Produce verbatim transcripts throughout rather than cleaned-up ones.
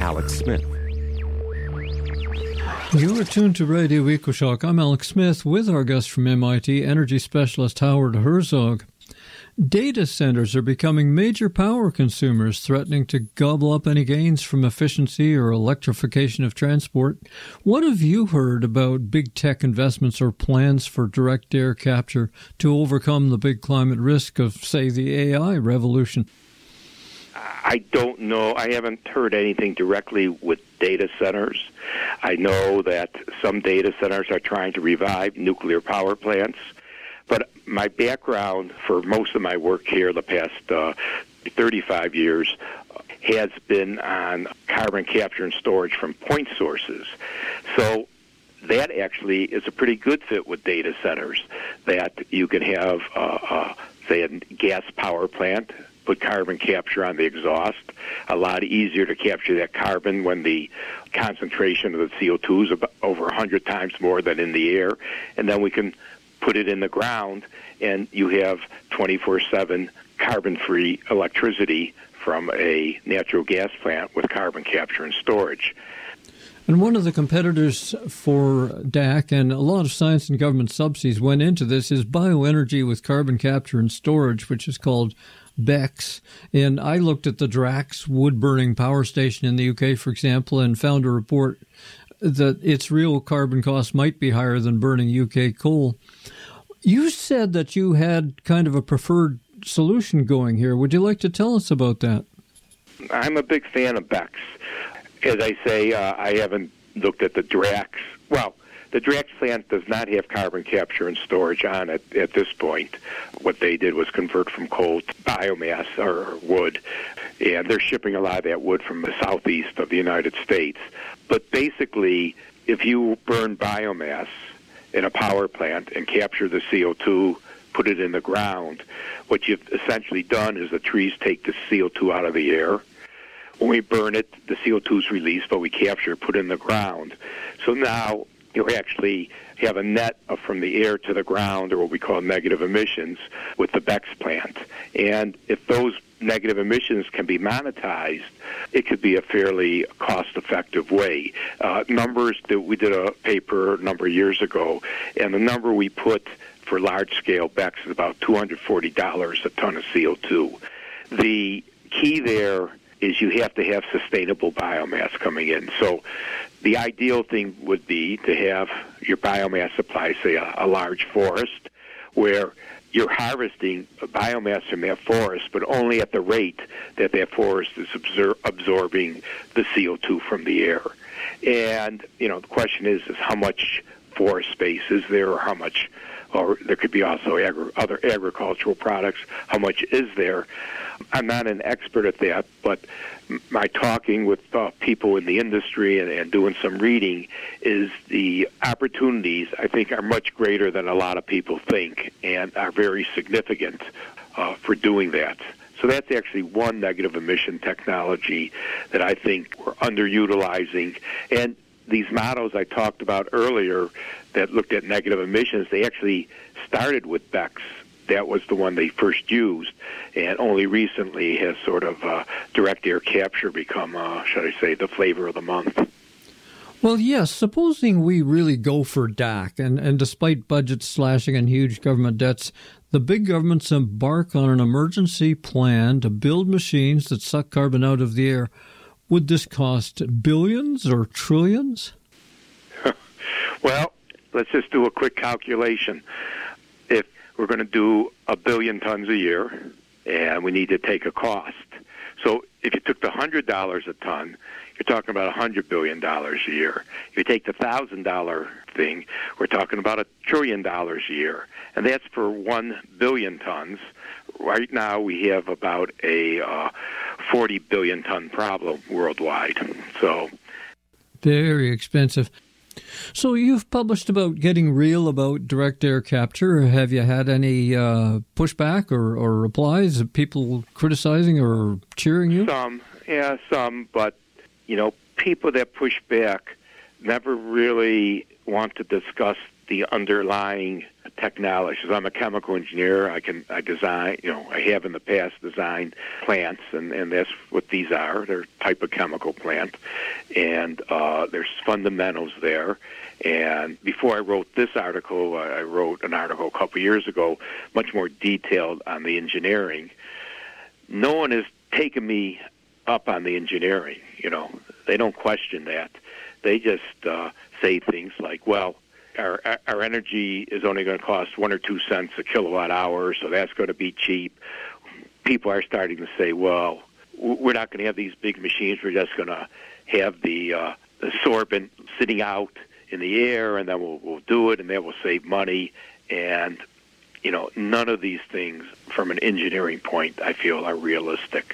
Alex Smith. You are tuned to Radio EcoShock. I'm Alex Smith with our guest from M I T, energy specialist Howard Herzog. Data centers are becoming major power consumers, threatening to gobble up any gains from efficiency or electrification of transport. What have you heard about big tech investments or plans for direct air capture to overcome the big climate risk of, say, the A I revolution? I don't know. I haven't heard anything directly with data centers. I know that some data centers are trying to revive nuclear power plants. But my background for most of my work here the past uh, thirty-five years has been on carbon capture and storage from point sources. So that actually is a pretty good fit with data centers, that you can have, uh, uh, say, a gas power plant, put carbon capture on the exhaust, a lot easier to capture that carbon when the concentration of the C O two is about over one hundred times more than in the air, and then we can put it in the ground, and you have twenty-four seven carbon-free electricity from a natural gas plant with carbon capture and storage. And one of the competitors for D A C, and a lot of science and government subsidies went into this, is bioenergy with carbon capture and storage, which is called BECCS. And I looked at the Drax wood-burning power station in the U K, for example, and found a report that its real carbon cost might be higher than burning U K coal. You said that you had kind of a preferred solution going here. Would you like to tell us about that? I'm a big fan of BECCS. As I say, uh, I haven't looked at the Drax. Well, the Drax plant does not have carbon capture and storage on it at this point. What they did was convert from coal to biomass or wood, and they're shipping a lot of that wood from the southeast of the United States. But basically, if you burn biomass in a power plant and capture the C O two, put it in the ground, what you've essentially done is the trees take the C O two out of the air. When we burn it, the C O two is released, but we capture it, put it in the ground. So now you actually have a net from the air to the ground, or what we call negative emissions, with the BECCS plant. And if those negative emissions can be monetized, it could be a fairly cost-effective way. Uh, numbers that we did a paper a number of years ago, and the number we put for large-scale BECCS is about two hundred forty dollars a ton of C O two. The key there is you have to have sustainable biomass coming in. So the ideal thing would be to have your biomass supply, say, a, a large forest, where you're harvesting biomass from that forest, but only at the rate that that forest is absor- absorbing the C O two from the air. And, you know, the question is, is how much forest space is there, or how much, or there could be also agri- other agricultural products, how much is there? I'm not an expert at that, but my talking with uh, people in the industry and, and doing some reading is the opportunities, I think, are much greater than a lot of people think, and are very significant uh, for doing that. So that's actually one negative emission technology that I think we're underutilizing. And these models I talked about earlier that looked at negative emissions, they actually started with BECCS. That was the one they first used, and only recently has sort of uh, direct air capture become, uh, should I say, the flavor of the month. Well, yes, supposing we really go for D A C, and, and despite budget slashing and huge government debts, the big governments embark on an emergency plan to build machines that suck carbon out of the air. Would this cost billions or trillions? Well, let's just do a quick calculation. If we're going to do a billion tons a year, and we need to take a cost. So if you took the one hundred dollars a ton, you're talking about one hundred billion dollars a year. If you take the one thousand dollars thing, we're talking about a trillion dollars a year. And that's for one billion tons. Right now we have about a uh, forty billion ton problem worldwide. So very expensive. So you've published about getting real about direct air capture. Have you had any uh, pushback or, or replies? People criticizing or cheering you? Some, yeah, some. But, you know, people that push back never really want to discuss the underlying technology. So I'm a chemical engineer. I can I design, you know, I have in the past designed plants, and, and that's what these are. They're a type of chemical plant, and uh, there's fundamentals there. And before I wrote this article, I wrote an article a couple years ago, much more detailed on the engineering. No one has taken me up on the engineering. You know, they don't question that. They just uh, say things like, well, our, our energy is only going to cost one or two cents a kilowatt hour, so that's going to be cheap. People are starting to say, well, we're not going to have these big machines. We're just going to have the, uh, the sorbent sitting out in the air, and then we'll, we'll do it, and that will save money. And, you know, none of these things, from an engineering point, I feel are realistic.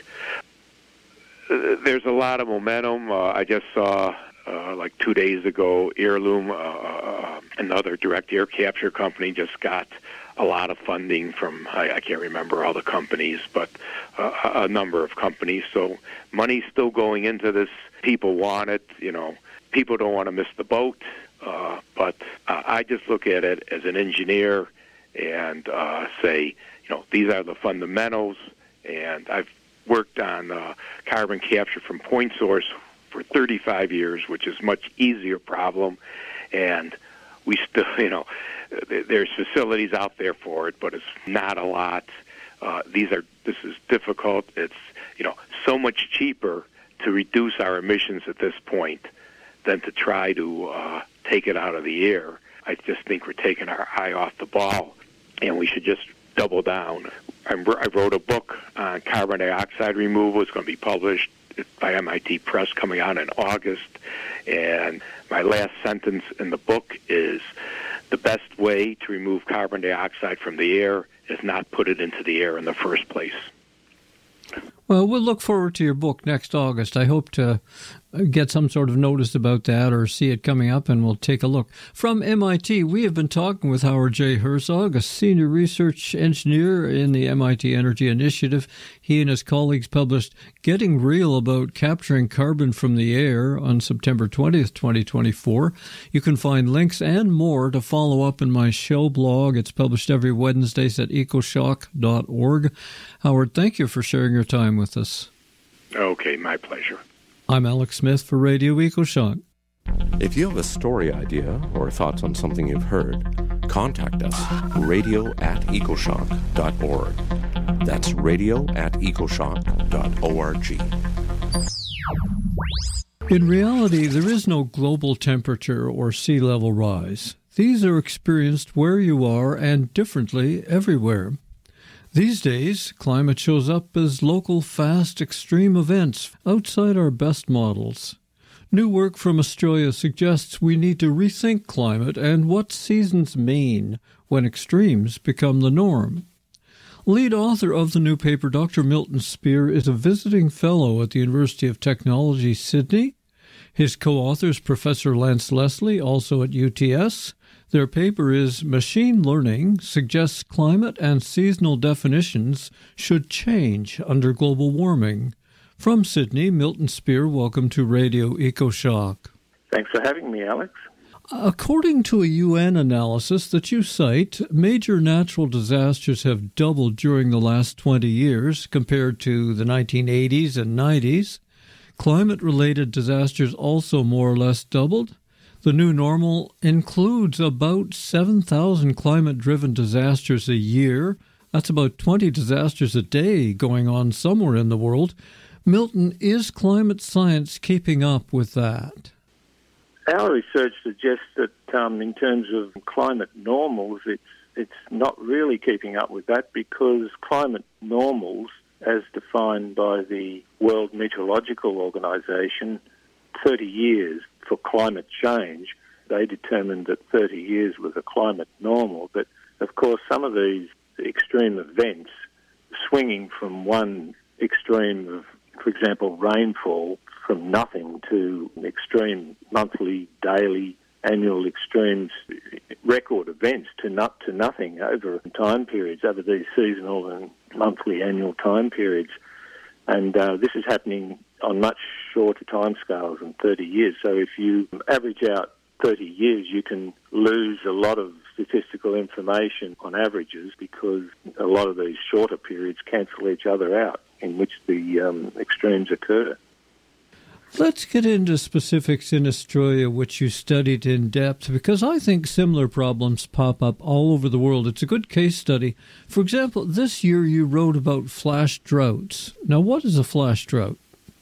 There's a lot of momentum. Uh, I just saw, uh, like two days ago, Heirloom, uh, another direct air capture company, just got a lot of funding from, I, I can't remember all the companies, but uh, a number of companies. So money's still going into this. People want it. You know, people don't want to miss the boat. Uh, but uh, I just look at it as an engineer and uh, say, you know, these are the fundamentals. And I've worked on uh, carbon capture from point source for thirty-five years, which is a much easier problem. And we still, you know, there's facilities out there for it, but it's not a lot. Uh, these are, this is difficult. It's, you know, so much cheaper to reduce our emissions at this point than to try to uh, take it out of the air. I just think we're taking our eye off the ball, and we should just double down. I wrote a book on carbon dioxide removal. It's going to be published by M I T Press coming out in August. And my last sentence in the book is, the best way to remove carbon dioxide from the air is not put it into the air in the first place. Well, we'll look forward to your book next August. I hope to get some sort of notice about that or see it coming up, and we'll take a look. From M I T, we have been talking with Howard J. Herzog, a senior research engineer in the M I T Energy Initiative. He and his colleagues published Getting Real About Capturing Carbon from the Air on September twentieth, twenty twenty-four. You can find links and more to follow up in my show blog. It's published every Wednesdays at ecoshock dot org. Howard, thank you for sharing your time with us. Okay, my pleasure. I'm Alex Smith for Radio EcoShock. If you have a story idea or thoughts on something you've heard, contact us, radio at ecoshock dot org. That's radio at ecoshock dot org. In reality, there is no global temperature or sea level rise. These are experienced where you are and differently everywhere. These days, climate shows up as local, fast, extreme events outside our best models. New work from Australia suggests we need to rethink climate and what seasons mean when extremes become the norm. Lead author of the new paper, Doctor Milton Spear, is a visiting fellow at the University of Technology, Sydney. His co-author is Professor Lance Leslie, also at U T S. Their paper is Machine Learning Suggests Climate and Seasonal Definitions Should Change Under Global Warming. From Sydney, Milton Spear, welcome to Radio EcoShock. Thanks for having me, Alex. According to a U N analysis that you cite, major natural disasters have doubled during the last twenty years compared to the nineteen eighties and nineties. Climate-related disasters also more or less doubled. The new normal includes about seven thousand climate-driven disasters a year. That's about twenty disasters a day going on somewhere in the world. Milton, is climate science keeping up with that? Our research suggests that um, in terms of climate normals, it's, it's not really keeping up with that, because climate normals, as defined by the World Meteorological Organization, thirty years for climate change, they determined that thirty years was a climate normal. But, of course, some of these extreme events, swinging from one extreme of, for example, rainfall, from nothing to extreme monthly, daily, annual extremes, record events to not to nothing over time periods, over these seasonal and monthly, annual time periods. And uh, this is happening on much shorter timescales than thirty years. So if you average out thirty years, you can lose a lot of statistical information on averages because a lot of these shorter periods cancel each other out in which the um, extremes occur. Let's get into specifics in Australia, which you studied in depth, because I think similar problems pop up all over the world. It's a good case study. For example, this year you wrote about flash droughts. Now, what is a flash drought?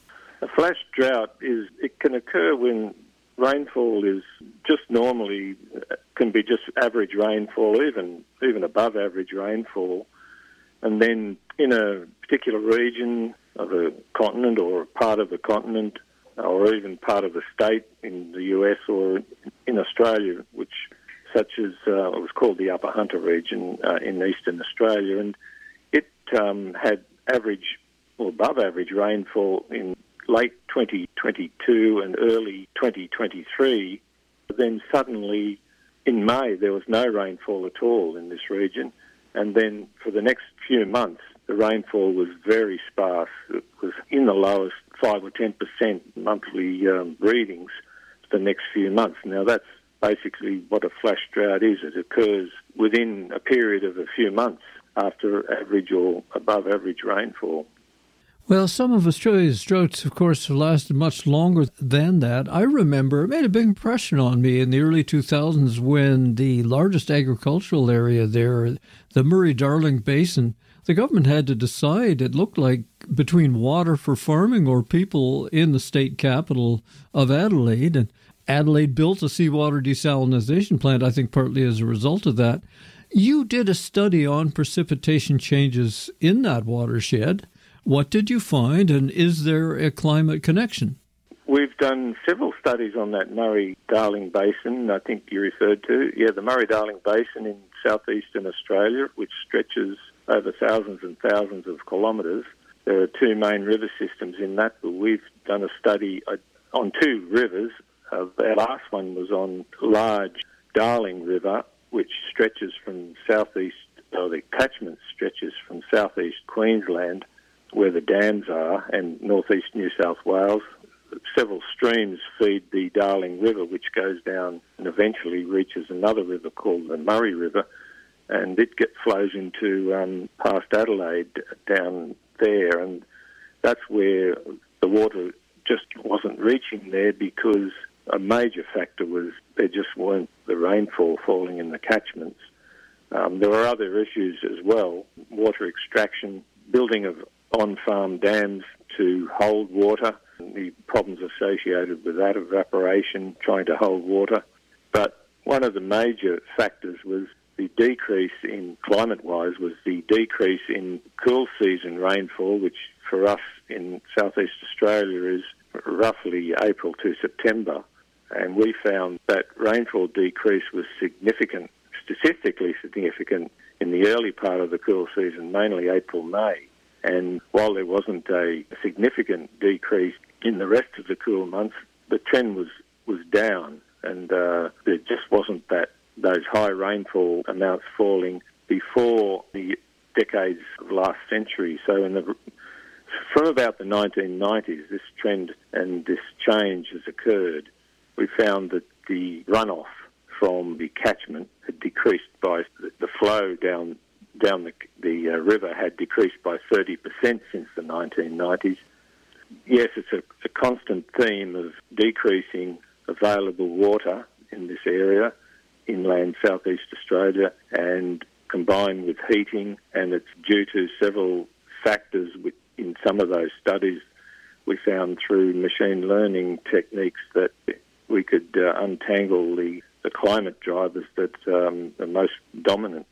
A flash drought is, it can occur when rainfall is just normally, can be just average rainfall, even even above average rainfall, and then in a particular region of a continent or part of a continent, or even part of a state in the U S or in Australia, which such as uh, it was called the Upper Hunter region uh, in eastern Australia, and it um, had average or above average rainfall in late twenty twenty-two and early twenty twenty-three. Then suddenly in May there was no rainfall at all in this region, and then for the next few months the rainfall was very sparse. It was in the lowest five or ten percent monthly um, readings for the next few months. Now that's basically what a flash drought is. It occurs within a period of a few months after average or above average rainfall. Well, some of Australia's droughts, of course, have lasted much longer than that. I remember it made a big impression on me in the early two thousands when the largest agricultural area there, the Murray-Darling Basin, the government had to decide, it looked like, between water for farming or people in the state capital of Adelaide. And Adelaide built a seawater desalination plant, I think partly as a result of that. You did a study on precipitation changes in that watershed. What did you find, and is there a climate connection? We've done several studies on that Murray-Darling Basin, I think you referred to. Yeah, the Murray-Darling Basin in southeastern Australia, which stretches over thousands and thousands of kilometres. There are two main river systems in that, but we've done a study on two rivers. Uh, our last one was on large Darling River, which stretches from southeast, or the catchment stretches from southeast Queensland, where the dams are, and northeast New South Wales. Several streams feed the Darling River, which goes down and eventually reaches another river called the Murray River, and it get, flows into um, past Adelaide down there, and that's where the water just wasn't reaching there because a major factor was there just weren't the rainfall falling in the catchments. Um, there were other issues as well, water extraction, building of on-farm dams to hold water, the problems associated with that, evaporation, trying to hold water. But one of the major factors was the decrease in, climate-wise, was the decrease in cool season rainfall, which for us in southeast Australia is roughly April to September. And we found that rainfall decrease was significant, statistically significant, in the early part of the cool season, mainly April, May. And while there wasn't a significant decrease in the rest of the cool months, the trend was, was down, and uh, there just wasn't that those high rainfall amounts falling before the decades of last century. So in the, from about the nineteen nineties, this trend and this change has occurred. We found that the runoff from the catchment had decreased by the flow down down the, the uh, river had decreased by thirty percent since the nineteen nineties. Yes, it's a, a constant theme of decreasing available water in this area, inland southeast Australia, and combined with heating, and it's due to several factors. With, in some of those studies, we found through machine learning techniques that we could uh, untangle the, the climate drivers that um, are most dominant.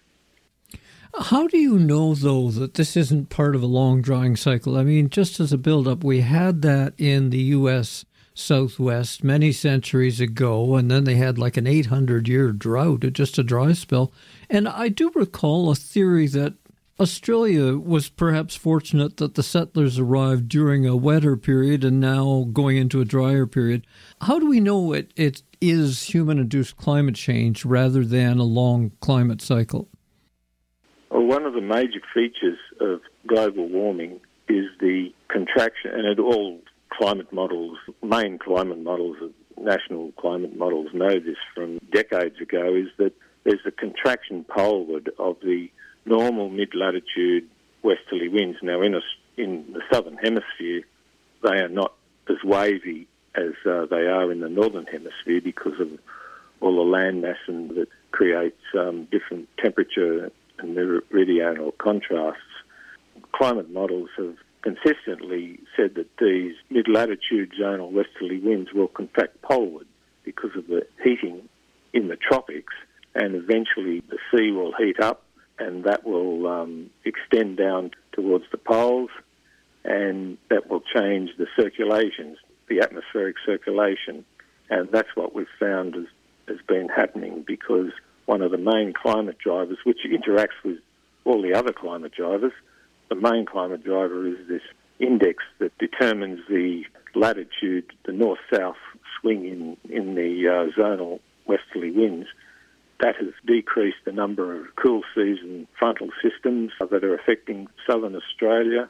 How do you know, though, that this isn't part of a long drying cycle? I mean, just as a build-up, we had that in the U S Southwest many centuries ago, and then they had like an eight hundred year drought, just a dry spell. And I do recall a theory that Australia was perhaps fortunate that the settlers arrived during a wetter period and now going into a drier period. How do we know it, it is human-induced climate change rather than a long climate cycle? Well, one of the major features of global warming is the contraction, and it all climate models, main climate models national climate models know this from decades ago, is that there's a contraction poleward of the normal mid-latitude westerly winds. Now, in, a, in the southern hemisphere, they are not as wavy as uh, they are in the northern hemisphere because of all the land mass and that creates um, different temperature and meridional contrasts. Climate models have consistently said that these mid-latitude zonal westerly winds will contract poleward because of the heating in the tropics, and eventually the sea will heat up and that will um, extend down towards the poles, and that will change the circulations, the atmospheric circulation. And that's what we've found has, has been happening, because one of the main climate drivers, which interacts with all the other climate drivers, the main climate driver is this index that determines the latitude, the north-south swing in, in the uh, zonal westerly winds. That has decreased the number of cool season frontal systems that are affecting southern Australia.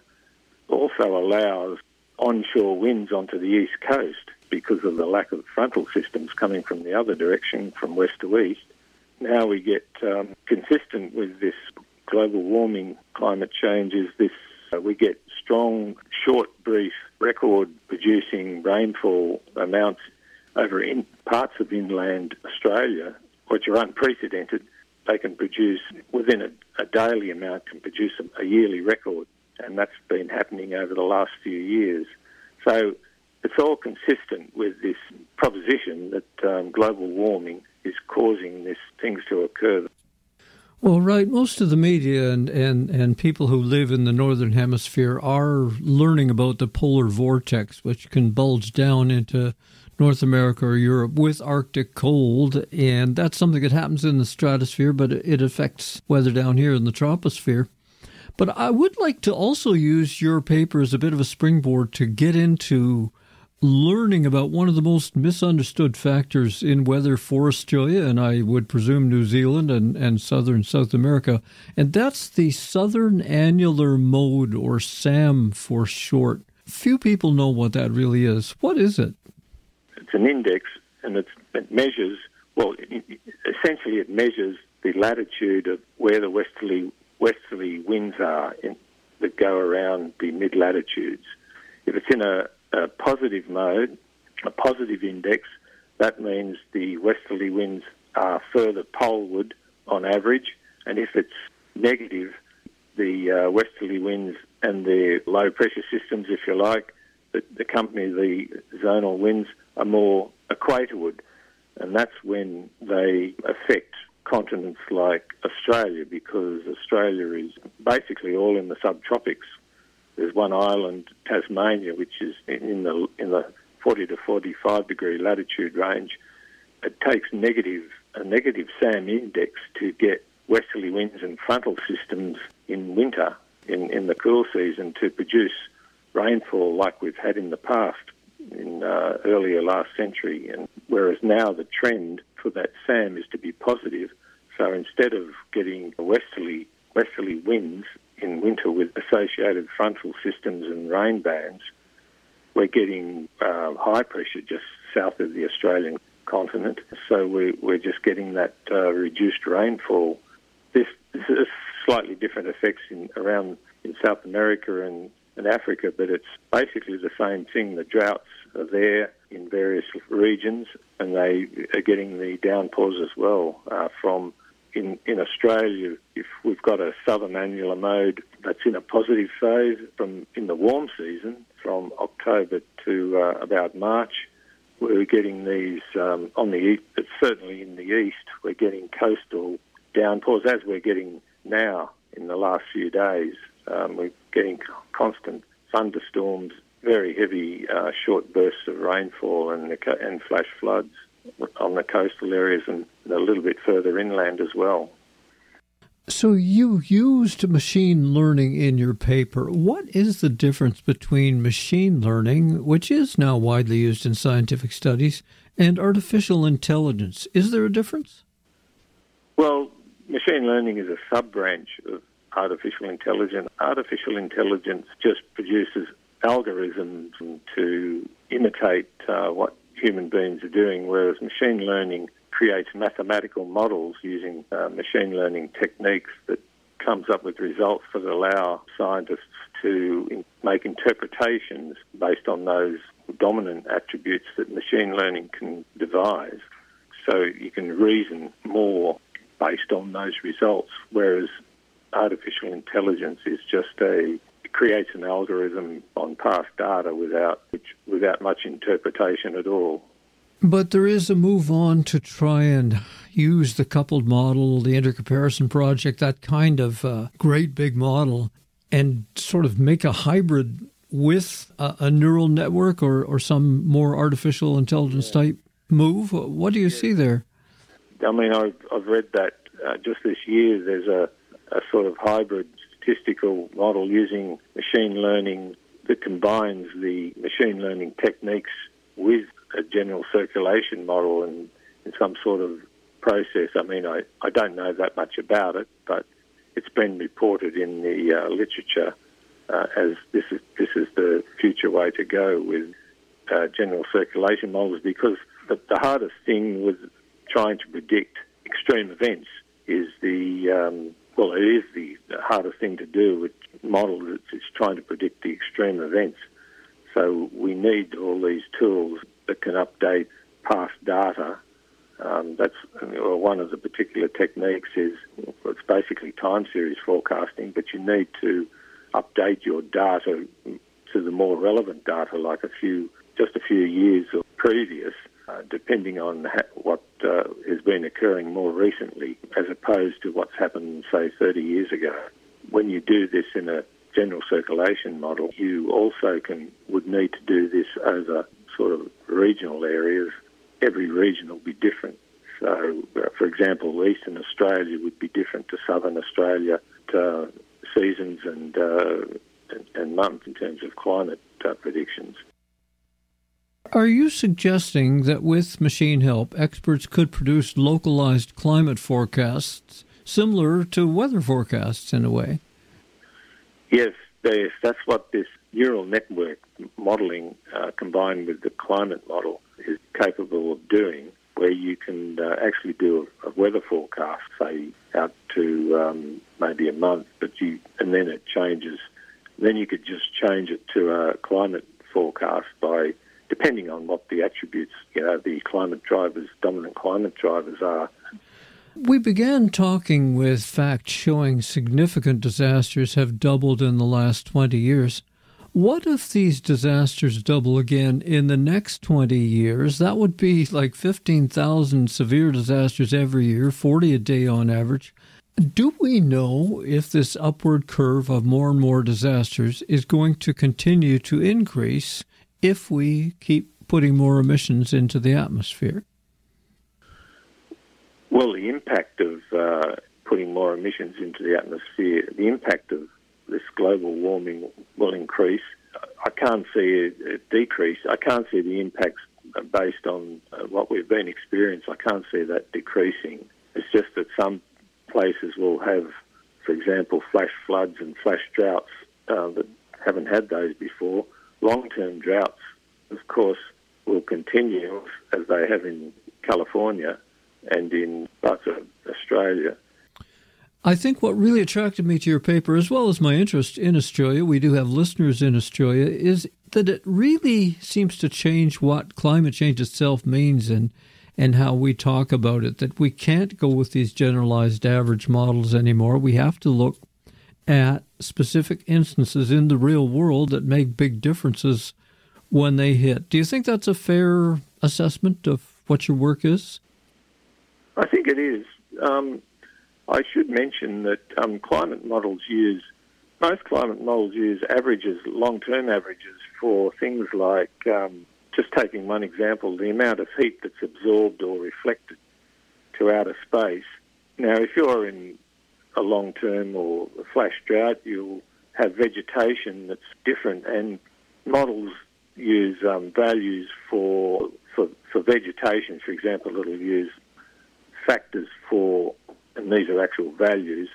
Also allows onshore winds onto the east coast because of the lack of frontal systems coming from the other direction, from west to east. Now we get um, consistent with this global warming climate change is this, uh, we get strong, short, brief, record-producing rainfall amounts over in parts of inland Australia, which are unprecedented. They can produce, within a, a daily amount, can produce a, a yearly record, and that's been happening over the last few years. So it's all consistent with this proposition that um, global warming is causing these things to occur. Well, right, most of the media and, and, and people who live in the Northern Hemisphere are learning about the polar vortex, which can bulge down into North America or Europe with Arctic cold, and that's something that happens in the stratosphere, but it affects weather down here in the troposphere. But I would like to also use your paper as a bit of a springboard to get into learning about one of the most misunderstood factors in weather for Australia, and I would presume New Zealand and, and southern South America, and that's the Southern Annular Mode, or SAM for short. Few people know what that really is. What is it? It's an index, and it's, it measures, well, it, essentially it measures the latitude of where the westerly westerly winds are in, that go around the mid-latitudes. If it's in a, a positive mode, a positive index, that means the westerly winds are further poleward on average, and if it's negative, the uh, westerly winds and their low-pressure systems, if you like, that accompany the zonal winds are more equatorward, and that's when they affect continents like Australia, because Australia is basically all in the subtropics. There's one island, Tasmania, which is in the in the forty to forty-five degree latitude range. It takes negative a negative SAM index to get westerly winds and frontal systems in winter, in, in the cool season, to produce rainfall like we've had in the past, in uh, earlier last century. And whereas now the trend for that SAM is to be positive. So instead of getting westerly westerly winds in winter with associated frontal systems and rain bands, we're getting uh, high pressure just south of the Australian continent. So we, we're just getting that uh, reduced rainfall. This, this is slightly different effects in around in South America and, and Africa, but it's basically the same thing. The droughts are there in various regions, and they are getting the downpours as well uh, from in, in Australia. If we've got a southern annular mode that's in a positive phase from in the warm season, from October to uh, about March, we're getting these um, on the east, but certainly in the east, we're getting coastal downpours, as we're getting now in the last few days. Um, we're getting constant thunderstorms, very heavy uh, short bursts of rainfall and, and flash floods on the coastal areas and a little bit further inland as well. So you used machine learning in your paper. What is the difference between machine learning, which is now widely used in scientific studies, and artificial intelligence? Is there a difference? Well, machine learning is a sub-branch of artificial intelligence. Artificial intelligence just produces algorithms to imitate uh, what human beings are doing, whereas machine learning creates mathematical models using uh, machine learning techniques that comes up with results that allow scientists to in- make interpretations based on those dominant attributes that machine learning can devise. So you can reason more based on those results, whereas artificial intelligence is just a it creates an algorithm on past data without which, without much interpretation at all. But there is a move on to try and use the coupled model, the intercomparison project, that kind of uh, great big model, and sort of make a hybrid with a, a neural network or, or some more artificial intelligence yeah. type move. What do you yeah. see there? I mean, I've, I've read that uh, just this year there's a, a sort of hybrid statistical model using machine learning that combines the machine learning techniques with a general circulation model and in some sort of process. I mean, I, I don't know that much about it, but it's been reported in the uh, literature uh, as this is this is the future way to go with uh, general circulation models, because the, the hardest thing with trying to predict extreme events is the, um, well, it is the hardest thing to do with models. It's, it's trying to predict the extreme events. So we need all these tools that can update past data. Um, that's well, one of the particular techniques is well, it's basically time series forecasting, but you need to update your data to the more relevant data, like a few, just a few years or previous, uh, depending on ha- what uh, has been occurring more recently, as opposed to what's happened, say, thirty years ago. When you do this in a general circulation model, you also can would need to do this over sort of regional areas. Every region will be different. So, uh, for example, Eastern Australia would be different to Southern Australia, to seasons and, uh, and, and months in terms of climate uh, predictions. Are you suggesting that with machine help, experts could produce localized climate forecasts similar to weather forecasts in a way? Yes, yes, that's what this neural network modelling uh, combined with the climate model is capable of doing, where you can uh, actually do a, a weather forecast, say, out to um, maybe a month, but you and then it changes. Then you could just change it to a climate forecast by, depending on what the attributes, you know, the climate drivers, dominant climate drivers are. We began talking with facts showing significant disasters have doubled in the last twenty years. What if these disasters double again in the next twenty years? That would be like fifteen thousand severe disasters every year, forty a day on average. Do we know if this upward curve of more and more disasters is going to continue to increase if we keep putting more emissions into the atmosphere? Well, the impact of uh, putting more emissions into the atmosphere, the impact of this global warming will increase. I can't see a, a decrease. I can't see the impacts based on uh, what we've been experiencing. I can't see that decreasing. It's just that some places will have, for example, flash floods and flash droughts uh, that haven't had those before. Long-term droughts, of course, will continue as they have in California and in parts of Australia. I think what really attracted me to your paper, as well as my interest in Australia, we do have listeners in Australia, is that it really seems to change what climate change itself means and, and how we talk about it, that we can't go with these generalized average models anymore. We have to look at specific instances in the real world that make big differences when they hit. Do you think that's a fair assessment of what your work is? I think it is. Um, I should mention that um, climate models use, most climate models use averages, long-term averages for things like, um, just taking one example, the amount of heat that's absorbed or reflected to outer space. Now, if you're in a long-term or a flash drought, you'll have vegetation that's different, and models use um, values for, for for vegetation. For example, it'll use factors for, and these are actual values,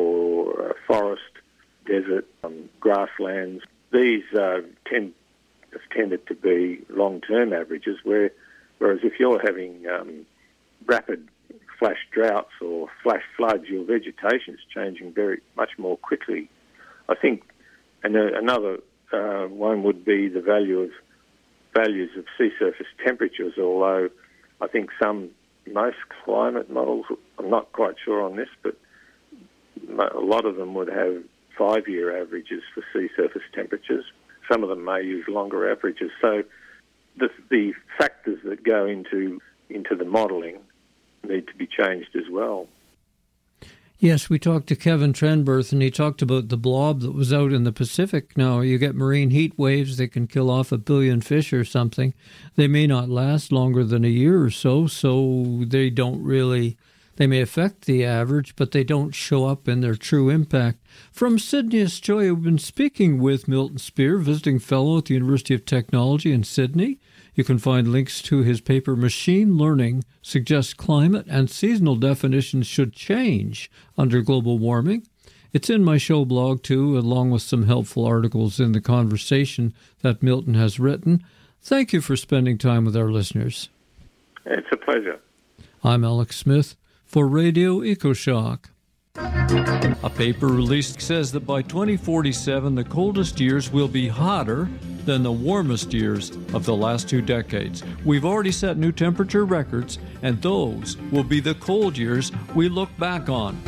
for uh, forest, desert, um, grasslands. These uh, tend have tended to be long-term averages, where, whereas if you're having um, rapid flash droughts or flash floods, your vegetation is changing very much more quickly. I think and uh, another uh, one would be the value of values of sea surface temperatures, although I think some, most climate models, I'm not quite sure on this, but a lot of them would have five-year averages for sea surface temperatures. Some of them may use longer averages. So the, the factors that go into into the modelling need to be changed as well. Yes, we talked to Kevin Trenberth, and he talked about the blob that was out in the Pacific. Now, you get marine heat waves that can kill off a billion fish or something. They may not last longer than a year or so, so they don't really, they may affect the average, but they don't show up in their true impact. From Sydney, Australia, we've been speaking with Milton Spear, visiting fellow at the University of Technology in Sydney. You can find links to his paper, Machine Learning Suggests Climate and Seasonal Definitions Should Change Under Global Warming. It's in my show blog, too, along with some helpful articles in the conversation that Milton has written. Thank you for spending time with our listeners. It's a pleasure. I'm Alex Smith for Radio EcoShock. A paper released says that by twenty forty-seven, the coldest years will be hotter than the warmest years of the last two decades. We've already set new temperature records, and those will be the cold years we look back on.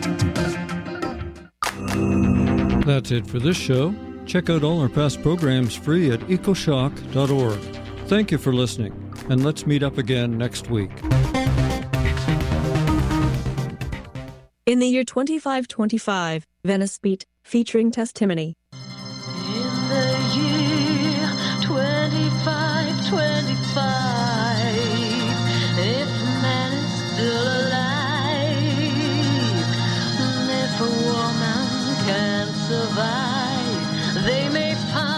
That's it for this show. Check out all our past programs free at ecoshock dot org. Thank you for listening, and let's meet up again next week. In the year twenty-five twenty-five, Venice Beat, featuring Testimony. In the year twenty-five twenty-five, if man is still alive, if a woman can survive, they may find.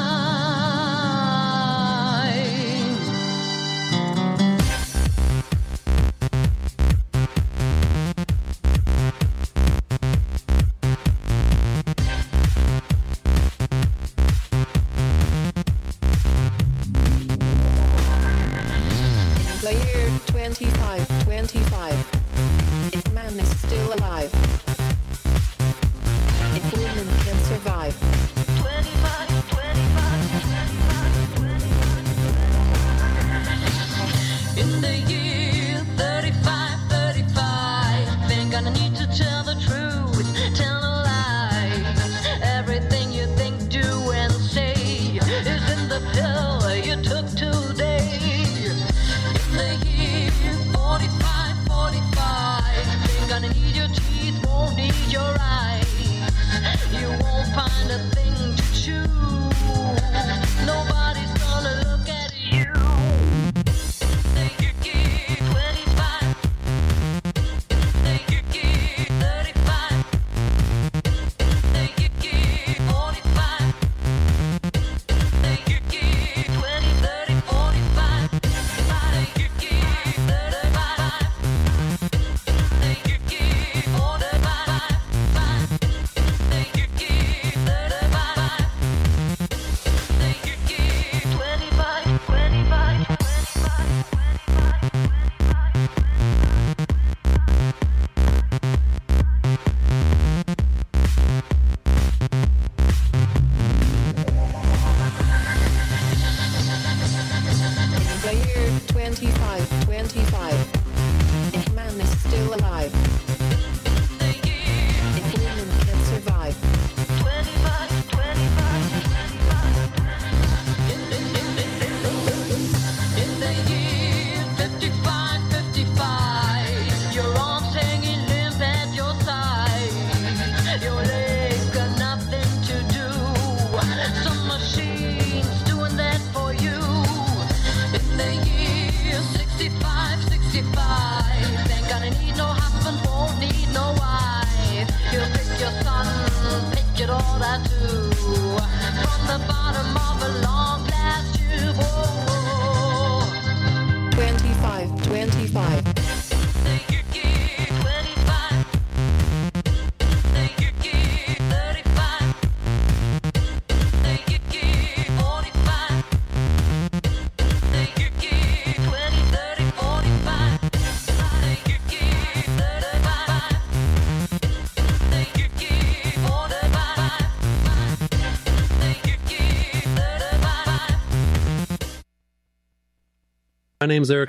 twenty-five twenty-five. If man is still alive, if women can survive. twenty-five twenty-five twenty-five twenty-five. In the year thirty-five thirty-five, ain't gonna need to tell the truth, tell no lies. Everything you think, do, and say is in the pill you took today. In the year forty-five forty-five, ain't gonna need your teeth, won't need your eyes. You won't find a thing to chew. Nobody's gonna look at you. In the year twenty-five, in the year thirty-five, in the year forty-five, in the year twenty, thirty, forty-five, in the year thirty-five, in the year forty-five, in the year thirty-five, in the year twenty-five, twenty-five, twenty-five, In the year twenty-five twenty-five, if man is still alive, if women can survive. twenty-five, twenty-five, in the year fifty-five fifty-five, your arms hanging limp at your side, your legs got nothing to do, some machines doing that for you. In the year sixty-five sixty-five, ain't gonna need no husband, won't need no wife. You pick your son, pick it all that too, from the bottom of a long glass tube. Oh, twenty-five twenty-five. in the year twenty-five, in the year thirty-five, in the year forty-five, My name's Eric